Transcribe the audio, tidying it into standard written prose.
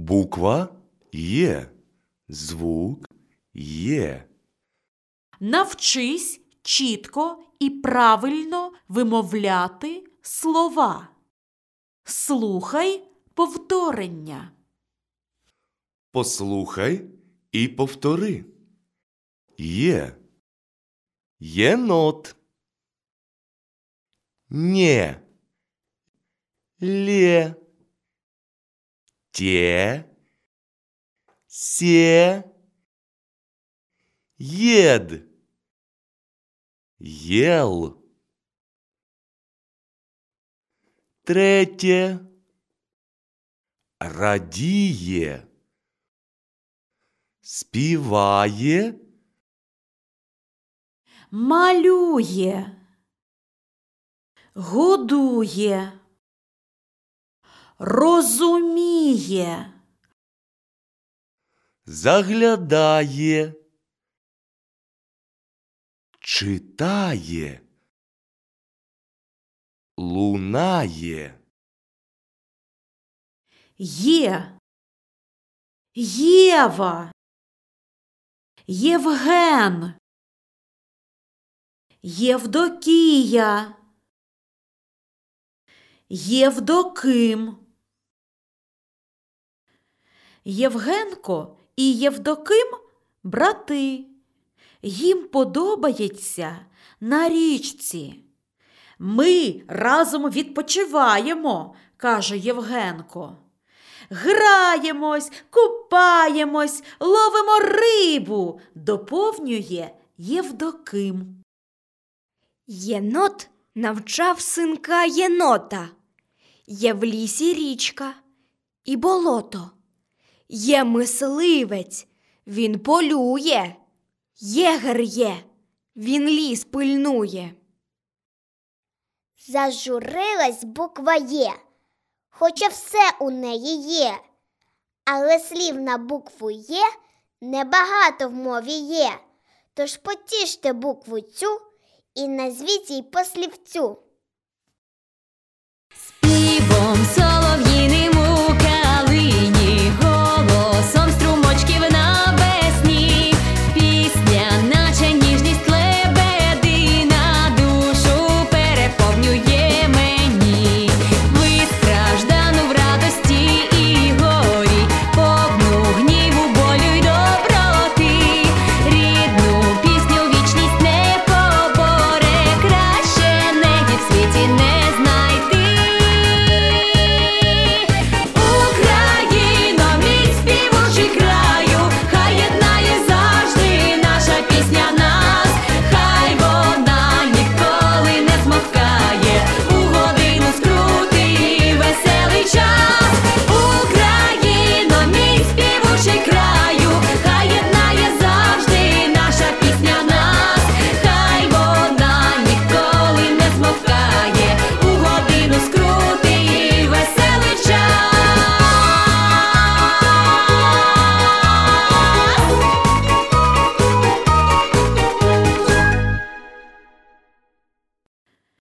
Буква Є. Звук Є. Навчись чітко і правильно вимовляти слова. Слухай повторення. Послухай і повтори. Є. Єнот. Не. Ле. Те. Се. Єд. Єл. Третє. Радіє. Співає. Малює. Годує. Розуміє. Заглядає. Читає. Лунає. Є. Єва. Євген. Євдокія. Євдоким. Євгенко і Євдоким – брати. Їм подобається на річці. Ми разом відпочиваємо, каже Євгенко. Граємось, купаємось, ловимо рибу, доповнює Євдоким. Єнот навчав синка єнота. Є в лісі річка і болото. Є мисливець, він полює. Єгер є, він ліс пильнує. Зажурилась буква Є, хоча все у неї є. Але слів на букву Є небагато в мові є. Тож потіште букву цю і назвіть їй по слівцю. Співом солов'я